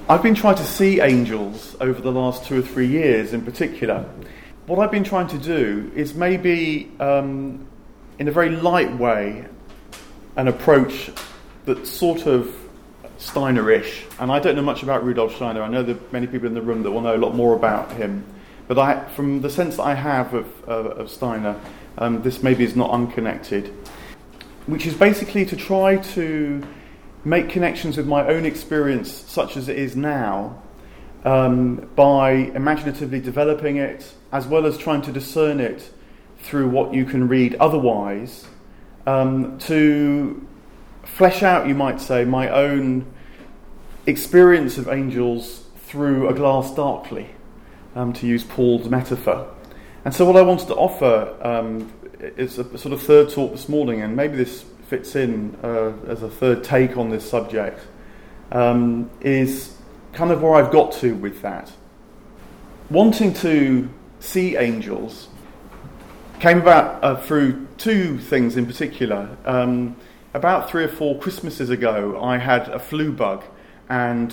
I've been trying to see angels over the last 2 or 3 years in particular. What I've been trying to do is maybe, in a very light way, an approach that's sort of Steiner-ish. And I don't know much about Rudolf Steiner. I know there are many people in the room that will know a lot more about him. But from the sense that I have of Steiner, this maybe is not unconnected, which is basically to try to make connections with my own experience, such as it is now, by imaginatively developing it, as well as trying to discern it through what you can read otherwise, to flesh out, you might say, my own experience of angels through a glass darkly, to use Paul's metaphor. And so what I wanted to offer is a sort of third talk this morning, and maybe this fits in as a third take on this subject, is kind of where I've got to with that. Wanting to see angels came about through two things in particular. About 3 or 4 Christmases ago, I had a flu bug, and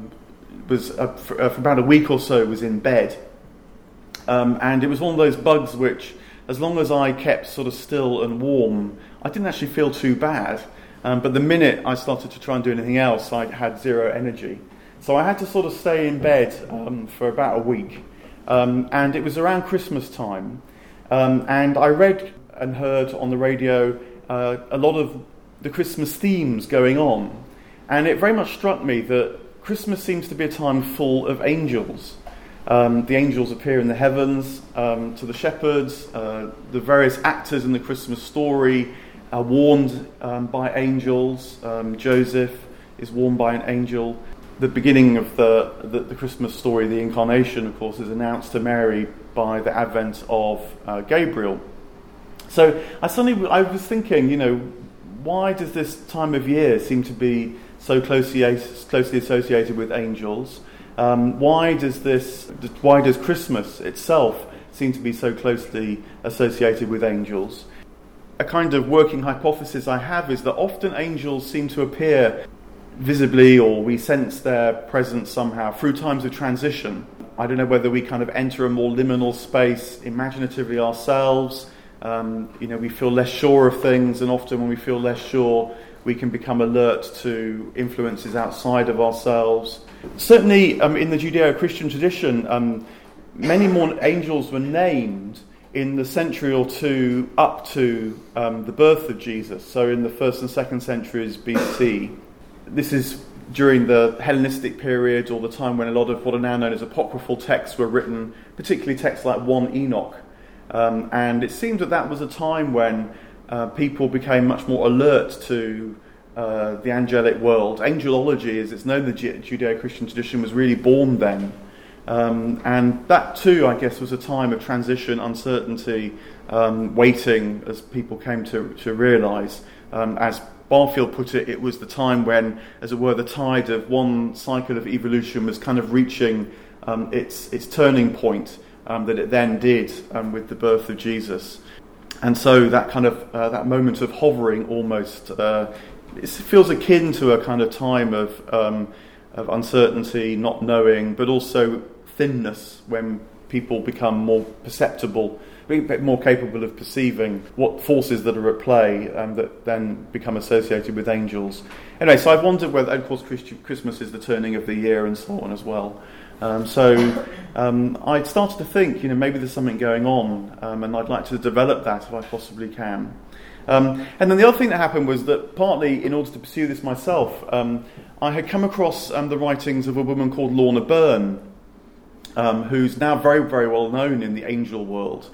was for about a week or so was in bed. And it was one of those bugs which, as long as I kept sort of still and warm, I didn't actually feel too bad. But the minute I started to try and do anything else, I had zero energy. So I had to sort of stay in bed for about a week. And it was around Christmas time. And I read and heard on the radio a lot of the Christmas themes going on. And it very much struck me that Christmas seems to be a time full of angels. The angels appear in the heavens to the shepherds. The various actors in the Christmas story are warned by angels. Joseph is warned by an angel. The beginning of the Christmas story, the incarnation, of course, is announced to Mary by the advent of Gabriel. So I was thinking, why does this time of year seem to be so closely associated with angels? Why does Christmas itself seem to be so closely associated with angels? A kind of working hypothesis I have is that often angels seem to appear visibly, or we sense their presence somehow through times of transition. I don't know whether we kind of enter a more liminal space imaginatively ourselves. We feel less sure of things, and often when we feel less sure, we can become alert to influences outside of ourselves. Certainly, in the Judeo-Christian tradition, many more angels were named in the century or two up to the birth of Jesus, so in the 1st and 2nd centuries BC. This is during the Hellenistic period, or the time when a lot of what are now known as apocryphal texts were written, particularly texts like 1 Enoch. And it seems that was a time when people became much more alert to the angelic world. Angelology, as it's known in the Judeo-Christian tradition, was really born then. And that too, I guess, was a time of transition, uncertainty, waiting, as people came to realise. As Barfield put it, it was the time when, as it were, the tide of one cycle of evolution was kind of reaching its turning point, that it then did with the birth of Jesus. And so that kind of that moment of hovering almost, it feels akin to a kind of time of uncertainty, not knowing, but also thinness, when people become more perceptible, a bit more capable of perceiving what forces that are at play, that then become associated with angels. Anyway, so I've wondered whether, and of course, Christmas is the turning of the year and so on as well. So I started to think, maybe there's something going on, and I'd like to develop that if I possibly can. And then the other thing that happened was that, partly in order to pursue this myself, I had come across the writings of a woman called Lorna Byrne, who's now very, very well known in the angel world.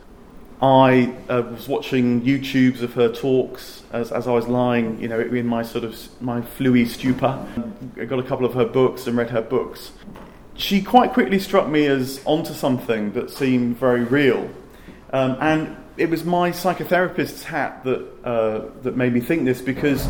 I was watching YouTubes of her talks as I was lying, in my my fluey stupor. I got a couple of her books and read her books. She quite quickly struck me as onto something that seemed very real, and it was my psychotherapist's hat that made me think this, because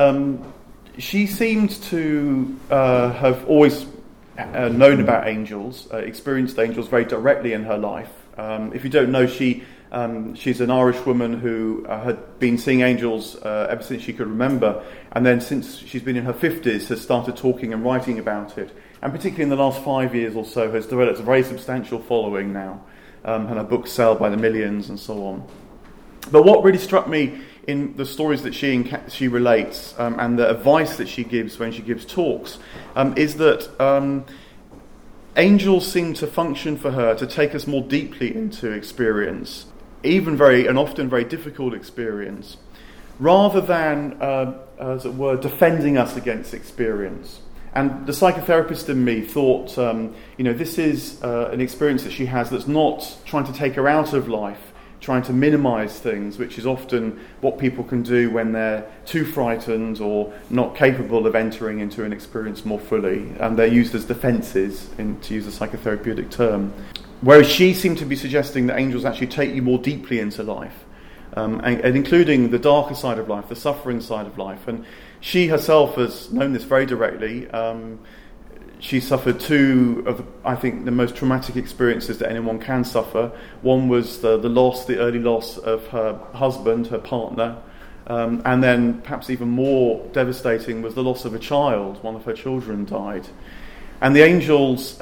she seemed to have always known about angels, experienced angels very directly in her life. If you don't know, she She's an Irish woman who had been seeing angels ever since she could remember, and then since she's been in her 50s has started talking and writing about it, and particularly in the last 5 years or so has developed a very substantial following now, and her books sell by the millions and so on. But what really struck me in the stories that she relates and the advice that she gives when she gives talks is that angels seem to function for her to take us more deeply into experience, even often very difficult experience, rather than, as it were, defending us against experience. And the psychotherapist in me thought, this is an experience that she has that's not trying to take her out of life, trying to minimise things, which is often what people can do when they're too frightened or not capable of entering into an experience more fully. And they're used as defences, to use a psychotherapeutic term. Whereas she seemed to be suggesting that angels actually take you more deeply into life, and including the darker side of life, the suffering side of life. And she herself has known this very directly. She suffered two of, I think, the most traumatic experiences that anyone can suffer. One was the early loss of her husband, her partner, and then perhaps even more devastating was the loss of a child. One of her children died. And the angels,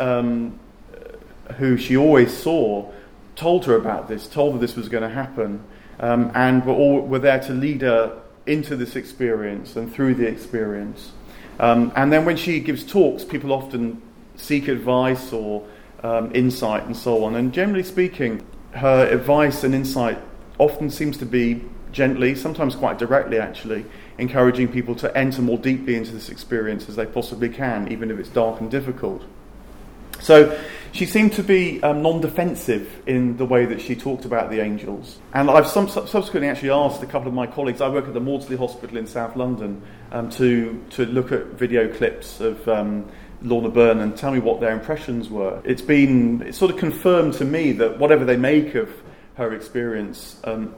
who she always saw, told her about this, told her this was going to happen, and were there to lead her into this experience and through the experience. And then when she gives talks, people often seek advice or insight and so on. And generally speaking, her advice and insight often seems to be gently, sometimes quite directly actually, encouraging people to enter more deeply into this experience as they possibly can, even if it's dark and difficult. So she seemed to be non-defensive in the way that she talked about the angels. And I've subsequently actually asked a couple of my colleagues, I work at the Maudsley Hospital in South London, to look at video clips of Lorna Byrne and tell me what their impressions were. It's sort of confirmed to me that whatever they make of her experience,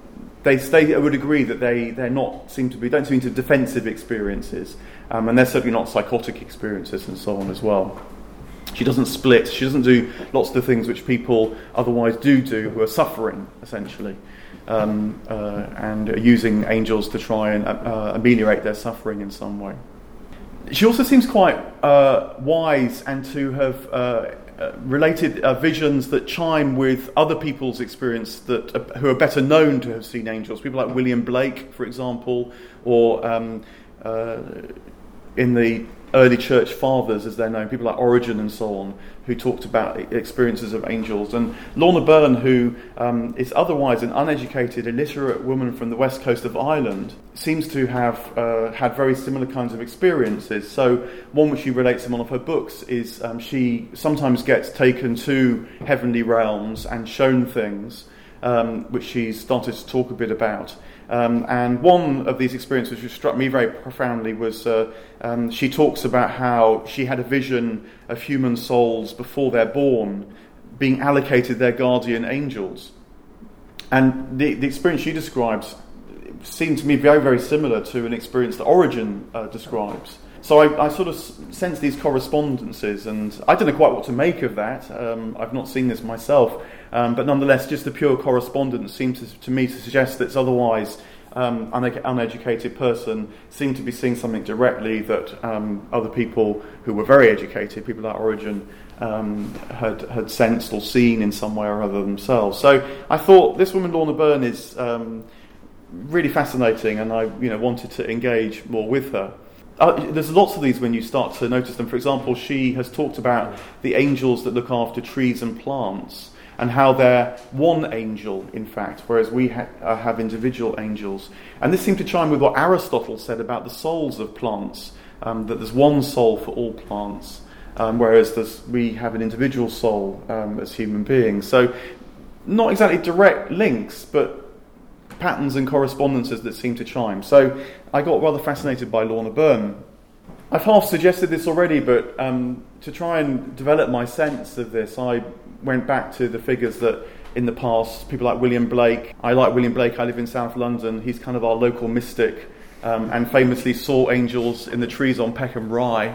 I would agree that they don't seem to be defensive experiences, and they're certainly not psychotic experiences and so on as well. She doesn't split. She doesn't do lots of the things which people otherwise do who are suffering, essentially, and are using angels to try and ameliorate their suffering in some way. She also seems quite wise and to have related visions that chime with other people's experience who are better known to have seen angels. People like William Blake, for example, or in the early church fathers, as they're known, people like Origen and so on, who talked about experiences of angels. And Lorna Byrne, who is otherwise an uneducated, illiterate woman from the west coast of Ireland, seems to have had very similar kinds of experiences. So one which she relates in one of her books is she sometimes gets taken to heavenly realms and shown things, which she's started to talk a bit about. And one of these experiences which struck me very profoundly was she talks about how she had a vision of human souls before they're born being allocated their guardian angels. And the experience she describes seemed to me very, very similar to an experience that Origen describes. So I sort of sense these correspondences, and I don't know quite what to make of that. I've not seen this myself, but nonetheless, just the pure correspondence seems to me to suggest that this otherwise uneducated person seemed to be seeing something directly that other people who were very educated, people like Origen, had sensed or seen in some way or other themselves. So I thought this woman, Lorna Byrne, is really fascinating, and I wanted to engage more with her. There's lots of these when you start to notice them. For example, she has talked about the angels that look after trees and plants, and how they're one angel, in fact, whereas we have individual angels. And this seemed to chime with what Aristotle said about the souls of plants, that there's one soul for all plants, whereas we have an individual soul as human beings. So not exactly direct links, but patterns and correspondences that seem to chime. So I got rather fascinated by Lorna Byrne. I've half suggested this already, but to try and develop my sense of this, I went back to the figures that in the past, people like William Blake. I like William Blake, I live in South London. He's kind of our local mystic, and famously saw angels in the trees on Peckham Rye.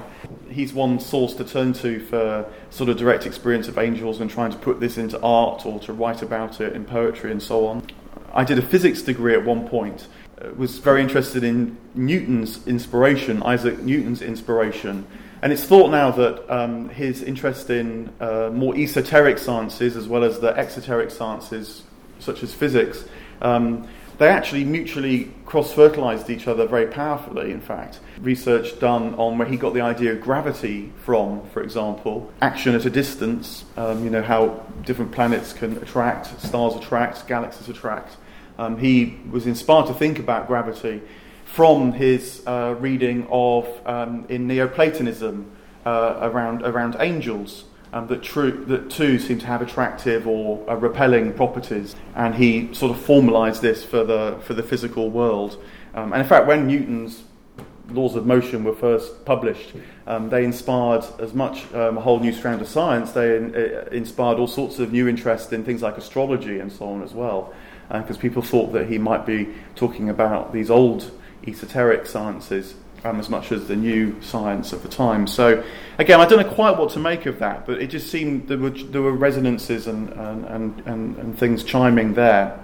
he's one source to turn to for sort of direct experience of angels and trying to put this into art or to write about it in poetry and so on. I did a physics degree at one point. Was very interested in Newton's inspiration, Isaac Newton's inspiration. And it's thought now that his interest in more esoteric sciences as well as the exoteric sciences, such as physics, they actually mutually cross-fertilized each other very powerfully, in fact. Research done on where he got the idea of gravity from, for example, action at a distance, how different planets can attract, stars attract, galaxies attract. He was inspired to think about gravity from his reading of, in Neoplatonism, around angels. That too seem to have attractive or repelling properties, and he sort of formalised this for the physical world. And in fact, when Newton's laws of motion were first published, they inspired as much a whole new strand of science. They inspired all sorts of new interest in things like astrology and so on as well, because people thought that he might be talking about these old esoteric sciences as much as the new science of the time. So again, I don't know quite what to make of that, but it just seemed there were resonances and things chiming there.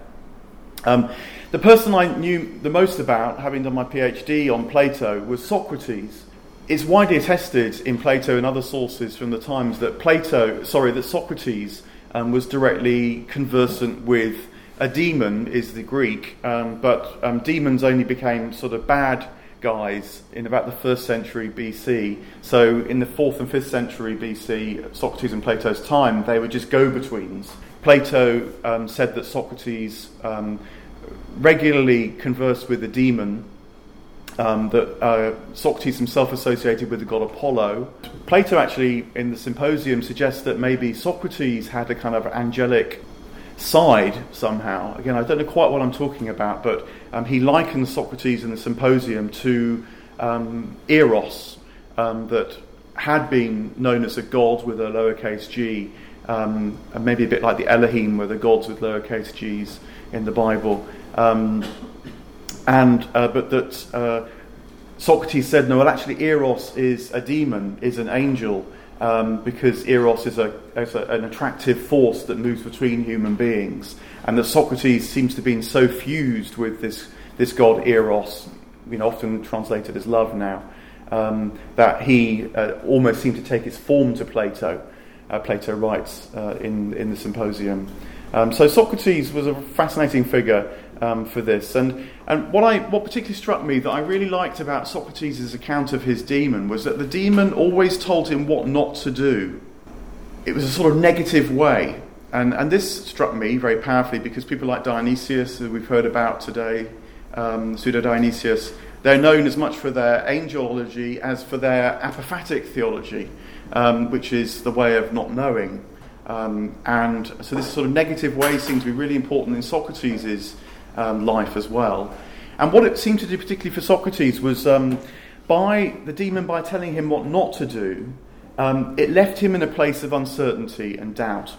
The person I knew the most about, having done my PhD on Plato, was Socrates. It's widely attested in Plato and other sources from the times that Socrates was directly conversant with a demon, is the Greek, but demons only became sort of bad guys in about the 1st century BC. So in the 4th and 5th century BC, Socrates and Plato's time, they were just go-betweens. Plato said that Socrates regularly conversed with a demon, that Socrates himself associated with the god Apollo. Plato actually, in the Symposium, suggests that maybe Socrates had a kind of angelic side somehow. Again, I don't know quite what I'm talking about, but he likens Socrates in the Symposium to Eros, that had been known as a god with a lowercase g, and maybe a bit like the Elohim, were the gods with lowercase g's in the Bible, but that Socrates said, no, well, actually Eros is a demon, is an angel, because Eros is an attractive force that moves between human beings, and that Socrates seems to have been so fused with this god Eros, often translated as love now, that he almost seemed to take its form to Plato. Plato writes in the Symposium. So Socrates was a fascinating figure for this, and what particularly struck me that I really liked about Socrates' account of his demon was that the demon always told him what not to do. It was a sort of negative way, and this struck me very powerfully because people like Dionysius, who we've heard about today, Pseudo-Dionysius, they're known as much for their angelology as for their apophatic theology, which is the way of not knowing. And so this sort of negative way seems to be really important in Socrates' life as well. And what it seemed to do particularly for Socrates was by telling him what not to do, it left him in a place of uncertainty and doubt.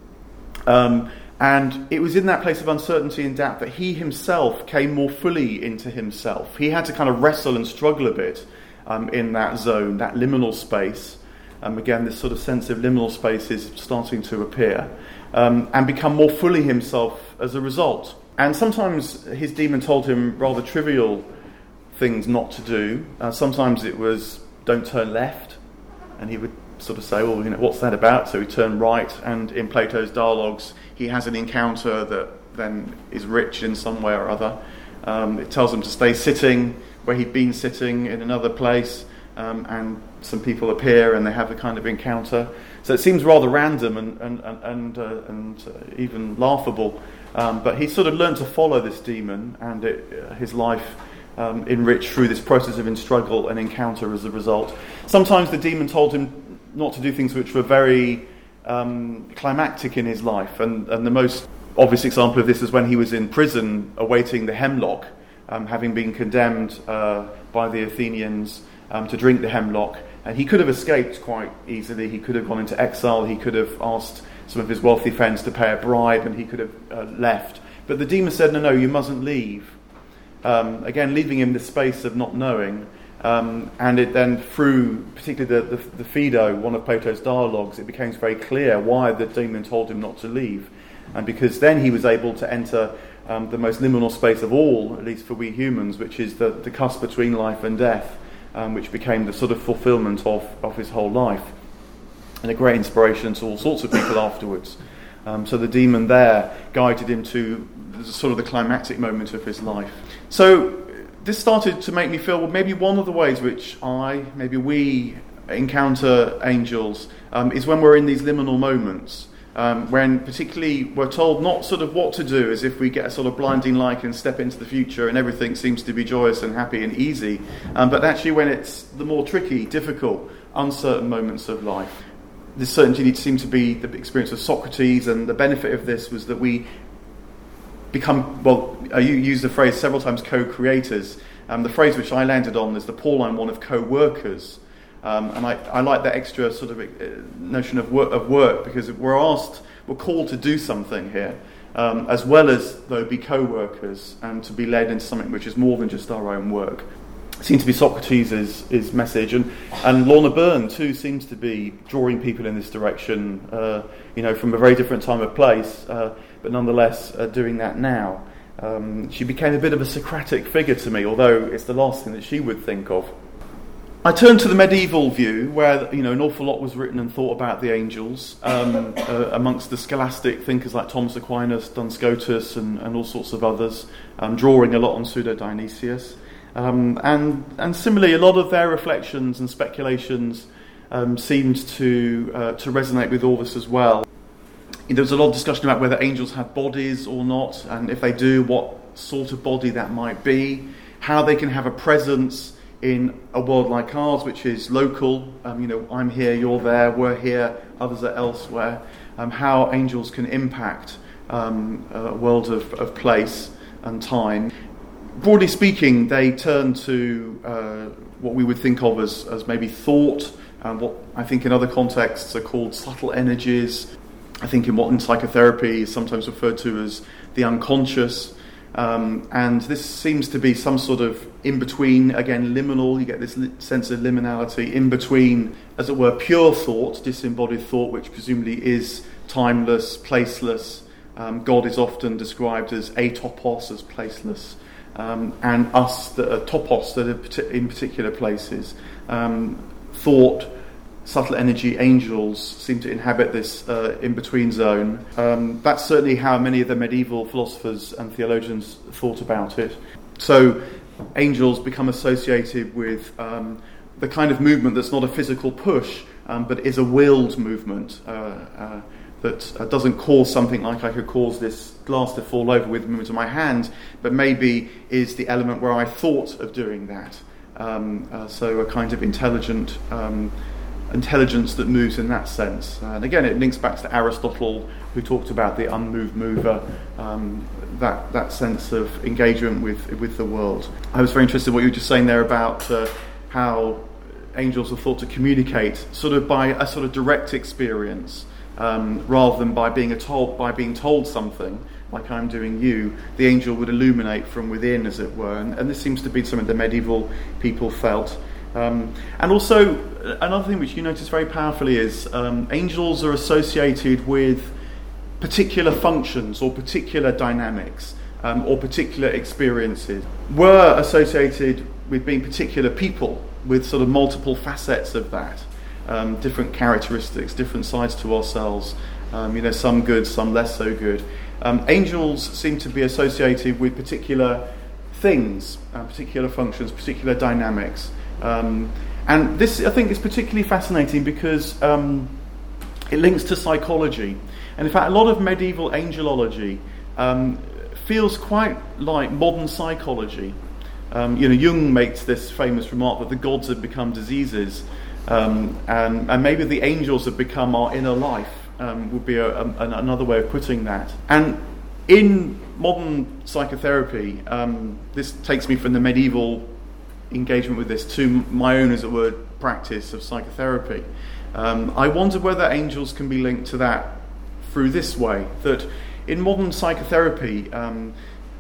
And it was in that place of uncertainty and doubt that he himself came more fully into himself. He had to kind of wrestle and struggle a bit in that zone, that liminal space. Again, this sort of sense of liminal space is starting to appear, and become more fully himself as a result. And sometimes his demon told him rather trivial things not to do. Sometimes it was, don't turn left, and he would sort of say, well, what's that about? So he turned right, and in Plato's dialogues, he has an encounter that then is rich in some way or other. It tells him to stay sitting where he'd been sitting in another place, and some people appear and they have a kind of encounter. So it seems rather random and even laughable. But he sort of learned to follow this demon, and his life enriched through this process of struggle and encounter as a result. Sometimes the demon told him not to do things which were very climactic in his life, and the most obvious example of this is when he was in prison awaiting the hemlock, having been condemned by the Athenians to drink the hemlock, and he could have escaped quite easily. He could have gone into exile, he could have asked some of his wealthy friends to pay a bribe, and he could have left. But the demon said, no, you mustn't leave. Again, leaving him the space of not knowing, And it then, through particularly the Phaedo, one of Plato's dialogues, it became very clear why the demon told him not to leave. And because then he was able to enter the most liminal space of all, at least for we humans, which is the cusp between life and death, which became the sort of fulfillment of his whole life. And a great inspiration to all sorts of people afterwards. So the demon there guided him to sort of the climactic moment of his life. So this started to make me feel, well, maybe one of the ways which maybe we encounter angels is when we're in these liminal moments, when particularly we're told not sort of what to do, as if we get a sort of blinding light and step into the future and everything seems to be joyous and happy and easy, but actually when it's the more tricky, difficult, uncertain moments of life. This certainly seemed to be the experience of Socrates, and the benefit of this was that we become, you used the phrase several times, co-creators. The phrase which I landed on is the Pauline one of co-workers. And I like that extra sort of notion of work, because we're called to do something here, as well as, though, be co-workers and to be led into something which is more than just our own work. It seems to be Socrates' message, and Lorna Byrne too seems to be drawing people in this direction, from a very different time of place, but nonetheless doing that now. She became a bit of a Socratic figure to me, although it's the last thing that she would think of. I turned to the medieval view, where an awful lot was written and thought about the angels, amongst the scholastic thinkers like Thomas Aquinas, Duns Scotus, and all sorts of others, drawing a lot on Pseudo-Dionysius. And similarly, a lot of their reflections and speculations seemed to resonate with all this as well. There was a lot of discussion about whether angels have bodies or not, and if they do, what sort of body that might be, how they can have a presence in a world like ours, which is local. I'm here, you're there, we're here, others are elsewhere. How angels can impact a world of place and time. Broadly speaking, they turn to what we would think of as maybe thought, and what I think in other contexts are called subtle energies. I think in modern psychotherapy is sometimes referred to as the unconscious. And this seems to be some sort of in-between, again, liminal. You get this sense of liminality in between, as it were, pure thought, disembodied thought, which presumably is timeless, placeless. God is often described as atopos, as placeless. And us, that are topos, that are in particular places. Thought, subtle energy, angels seem to inhabit this in-between zone. That's certainly how many of the medieval philosophers and theologians thought about it. So angels become associated with the kind of movement that's not a physical push, but is a willed movement that doesn't cause something like I could cause this glass to fall over with the movement of my hand, but maybe is the element where I thought of doing that. So a kind of intelligence that moves in that sense. And again, it links back to Aristotle, who talked about the unmoved mover, that sense of engagement with the world. I was very interested in what you were just saying there about how angels are thought to communicate sort of by a sort of direct experience, rather than by being told something, like I'm doing you. The angel would illuminate from within, as it were, and this seems to be something the medieval people felt. And also, another thing which you notice very powerfully is angels are associated with particular functions or particular dynamics or particular experiences. We're associated with being particular people with sort of multiple facets of that, different characteristics, different sides to ourselves, some good, some less so good. Angels seem to be associated with particular things, particular functions, particular dynamics. And this, I think, is particularly fascinating because it links to psychology. And in fact, a lot of medieval angelology feels quite like modern psychology. Jung makes this famous remark that the gods have become diseases, and maybe the angels have become our inner life, would be another way of putting that. And in modern psychotherapy, this takes me from the medieval engagement with this to my own, as it were, practice of psychotherapy. I wonder whether angels can be linked to that through this way, that in modern psychotherapy,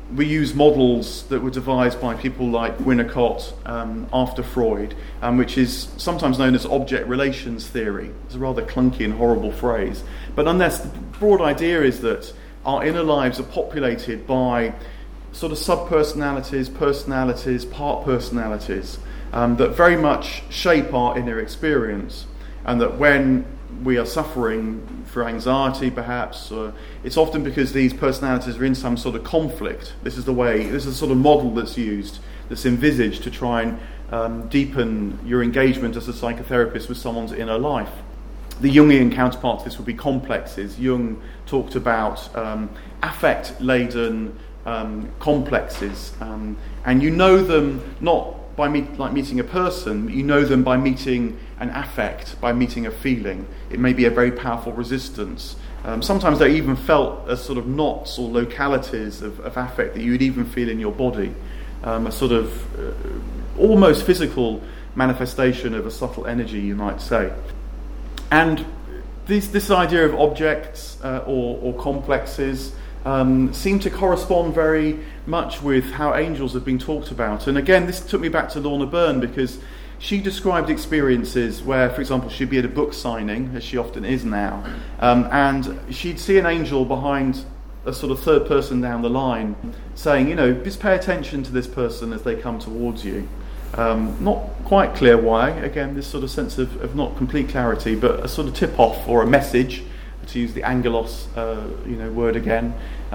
we use models that were devised by people like Winnicott after Freud, which is sometimes known as object relations theory. It's a rather clunky and horrible phrase. But nonetheless, the broad idea is that our inner lives are populated by sort of sub-personalities, personalities, part personalities, that very much shape our inner experience. And that when we are suffering for anxiety, perhaps, it's often because these personalities are in some sort of conflict. This is the sort of model that's used, that's envisaged to try and deepen your engagement as a psychotherapist with someone's inner life. The Jungian counterpart to this would be complexes. Jung talked about affect-laden complexes, and you know them not by like meeting a person, you know them by meeting an affect, by meeting a feeling. It may be a very powerful resistance. Sometimes they're even felt as sort of knots or localities of affect that you would even feel in your body, a sort of almost physical manifestation of a subtle energy, you might say. And this idea of objects or complexes seem to correspond very much with how angels have been talked about. And again, this took me back to Lorna Byrne, because she described experiences where, for example, she'd be at a book signing, as she often is now, and she'd see an angel behind a sort of third person down the line saying, just pay attention to this person as they come towards you. Not quite clear why, again, this sort of sense of not complete clarity, but a sort of tip-off or a message, to use the angelos word again.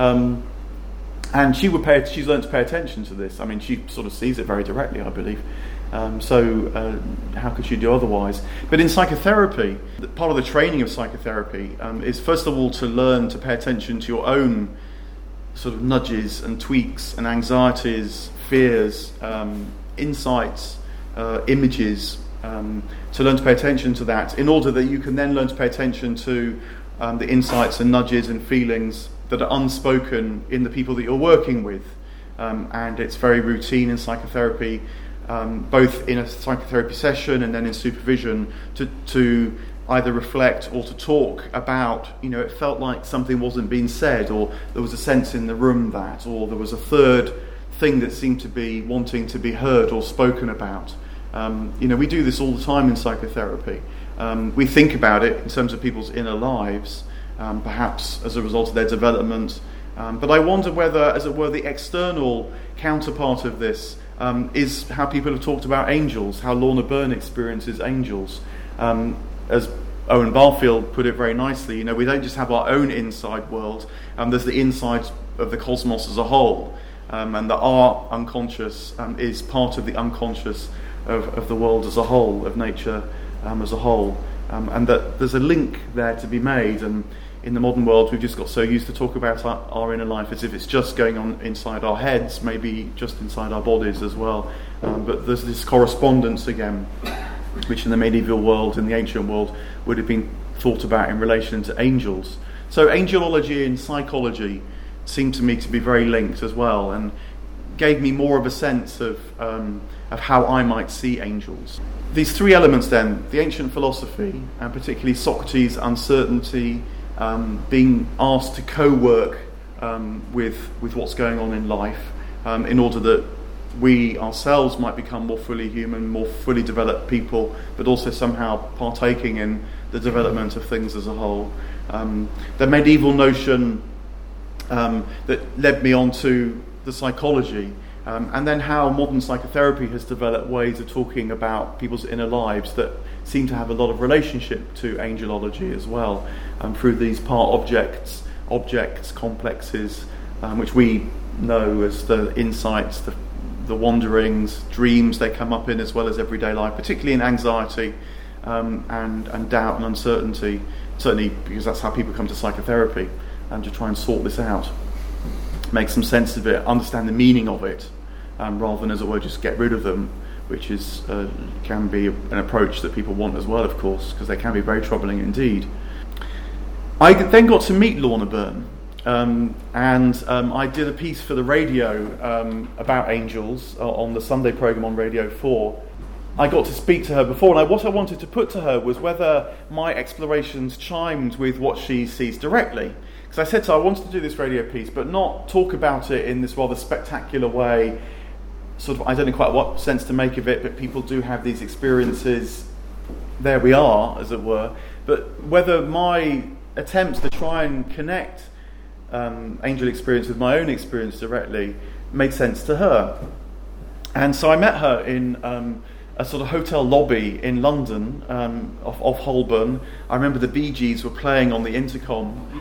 And she's learned to pay attention to this. I mean, she sort of sees it very directly, I believe. So how could she do otherwise? But in psychotherapy, part of the training of psychotherapy is first of all to learn to pay attention to your own sort of nudges and tweaks and anxieties, fears, insights, images, to learn to pay attention to that, in order that you can then learn to pay attention to the insights and nudges and feelings that are unspoken in the people that you're working with. And it's very routine in psychotherapy, both in a psychotherapy session and then in supervision, to either reflect or to talk about, it felt like something wasn't being said, or there was a sense in the room that, or there was a third thing that seemed to be wanting to be heard or spoken about. We do this all the time in psychotherapy. We think about it in terms of people's inner lives, perhaps as a result of their development. But I wonder whether, as it were, the external counterpart of this is how people have talked about angels, how Lorna Byrne experiences angels. As Owen Barfield put it very nicely, we don't just have our own inside world, there's the inside of the cosmos as a whole, and that our unconscious is part of the unconscious of the world as a whole, of nature as a whole, and that there's a link there to be made. And in the modern world, we've just got so used to talk about our inner life as if it's just going on inside our heads, maybe just inside our bodies as well. But there's this correspondence again, which in the medieval world, in the ancient world, would have been thought about in relation to angels. So angelology and psychology seemed to me to be very linked as well, and gave me more of a sense of how I might see angels. These three elements then, the ancient philosophy, and particularly Socrates' uncertainty, being asked to co-work with what's going on in life, in order that we ourselves might become more fully human, more fully developed people, but also somehow partaking in the development of things as a whole. The medieval notion that led me on to the psychology, and then how modern psychotherapy has developed ways of talking about people's inner lives that seem to have a lot of relationship to angelology as well, through these part objects, complexes, which we know as the insights, the wanderings, dreams they come up in, as well as everyday life, particularly in anxiety and doubt and uncertainty, certainly because that's how people come to psychotherapy, and to try and sort this out, make some sense of it, understand the meaning of it, rather than, as it were, just get rid of them, which is can be an approach that people want as well, of course, because they can be very troubling indeed. I then got to meet Lorna Byrne, and I did a piece for the radio about angels on the Sunday programme on Radio 4, I got to speak to her before, and what I wanted to put to her was whether my explorations chimed with what she sees directly. Because I said to her, I wanted to do this radio piece, but not talk about it in this rather spectacular way. Sort of, I don't know quite what sense to make of it, but people do have these experiences. There we are, as it were. But whether my attempts to try and connect angel experience with my own experience directly made sense to her. And so I met her in a sort of hotel lobby in London, off Holborn. I remember the Bee Gees were playing on the intercom,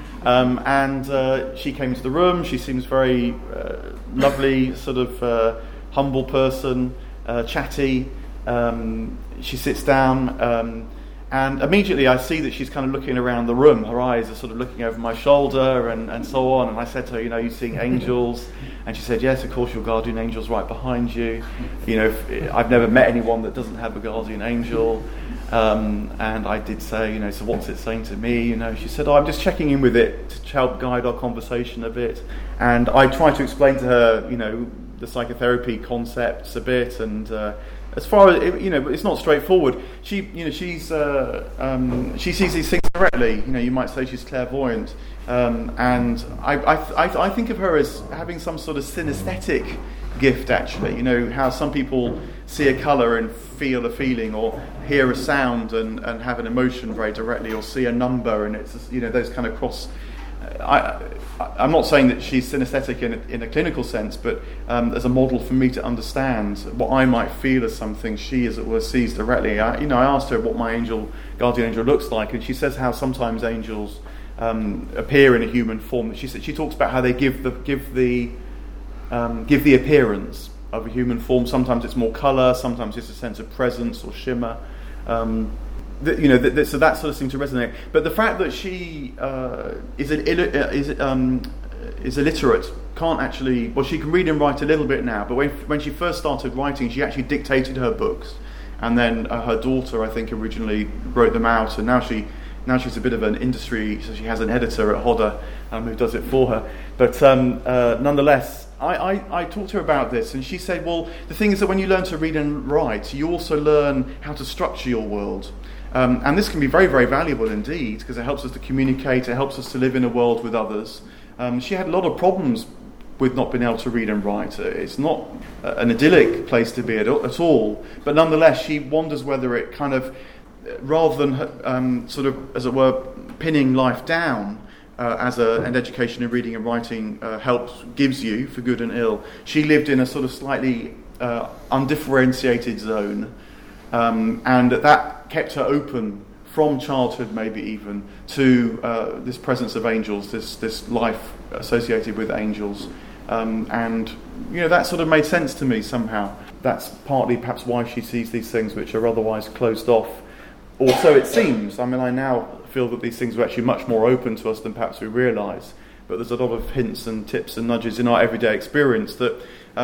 and she came into the room. She seems very lovely, sort of humble person, chatty. She sits down, and immediately I see that she's kind of looking around the room. Her eyes are sort of looking over my shoulder and so on. And I said to her, you know, you seeing angels? And she said, yes, of course, your guardian angel's right behind you. You know, I've never met anyone that doesn't have a guardian angel. And I did say, you know, so what's it saying to me? You know, she said, I'm just checking in with it to help guide our conversation a bit. And I tried to explain to her, you know, the psychotherapy concepts a bit, and as far as you know, it's not straightforward. She sees these things directly. You know, you might say she's clairvoyant, and I think of her as having some sort of synesthetic gift. Actually, you know how some people see a colour and feel a feeling, or hear a sound and have an emotion very directly, or see a number, and it's, you know, those kind of cross. I'm not saying that she's synesthetic in a clinical sense, but as a model for me to understand what I might feel as something she, as it were, sees directly. I asked her what my guardian angel looks like, and she says how sometimes angels appear in a human form. She talks about how they give the appearance of a human form. Sometimes it's more colour, sometimes it's a sense of presence or shimmer. So that sort of seemed to resonate. But the fact that she is illiterate, can't actually. Well, she can read and write a little bit now. But when she first started writing, she actually dictated her books, and then her daughter, I think, originally wrote them out. And now she's a bit of an industry. So she has an editor at Hodder who does it for her. But nonetheless, I talked to her about this, and she said, well, the thing is that when you learn to read and write, you also learn how to structure your world. And this can be very, very valuable indeed, because it helps us to communicate, it helps us to live in a world with others. She had a lot of problems with not being able to read and write. It's not an idyllic place to be at all, but nonetheless she wonders whether it kind of, rather than sort of, as it were, pinning life down as an education in reading and writing gives you, for good and ill, she lived in a sort of slightly undifferentiated zone, and that kept her open from childhood, maybe even, to this presence of angels, this life associated with angels, and you know, that sort of made sense to me somehow. That's partly perhaps why she sees these things which are otherwise closed off, or so it seems. I mean, I now feel that these things are actually much more open to us than perhaps we realise, but there's a lot of hints and tips and nudges in our everyday experience that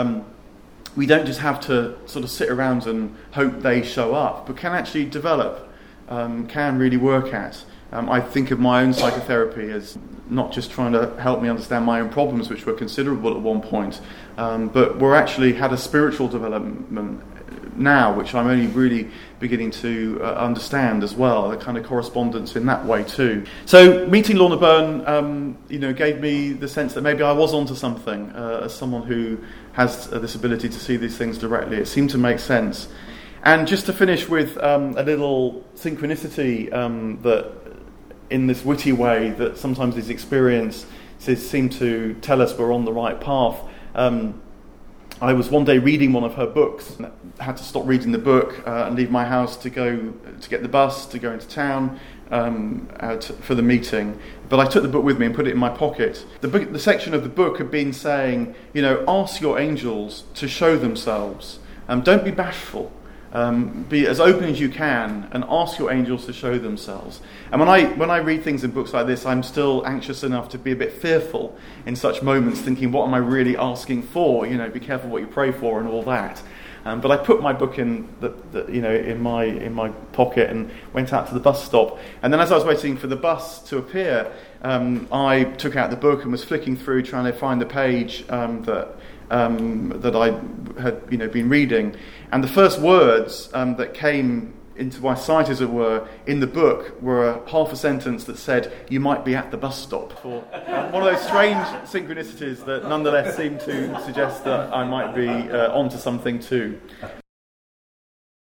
we don't just have to sort of sit around and hope they show up, but can actually develop, can really work at. I think of my own psychotherapy as not just trying to help me understand my own problems, which were considerable at one point, but we're actually had a spiritual development now, which I'm only really beginning to understand as well, the kind of correspondence in that way too. So meeting Lorna Byrne, gave me the sense that maybe I was onto something, as someone who has this ability to see these things directly. It seemed to make sense. And just to finish with a little synchronicity that, in this witty way, that sometimes these experiences seem to tell us we're on the right path. I was one day reading one of her books, and had to stop reading the book and leave my house to go to get the bus to go into town for the meeting. But I took the book with me and put it in my pocket. The section of the book had been saying, ask your angels to show themselves. Don't be bashful. Be as open as you can and ask your angels to show themselves. And when I read things in books like this, I'm still anxious enough to be a bit fearful in such moments, thinking, what am I really asking for? Be careful what you pray for and all that. But I put my book in in my pocket and went out to the bus stop. And then as I was waiting for the bus to appear, I took out the book and was flicking through trying to find the page that I had been reading. And the first words that came into my sight, as it were, in the book were half a sentence that said, "You might be at the bus stop." One of those strange synchronicities that nonetheless seemed to suggest that I might be onto something too.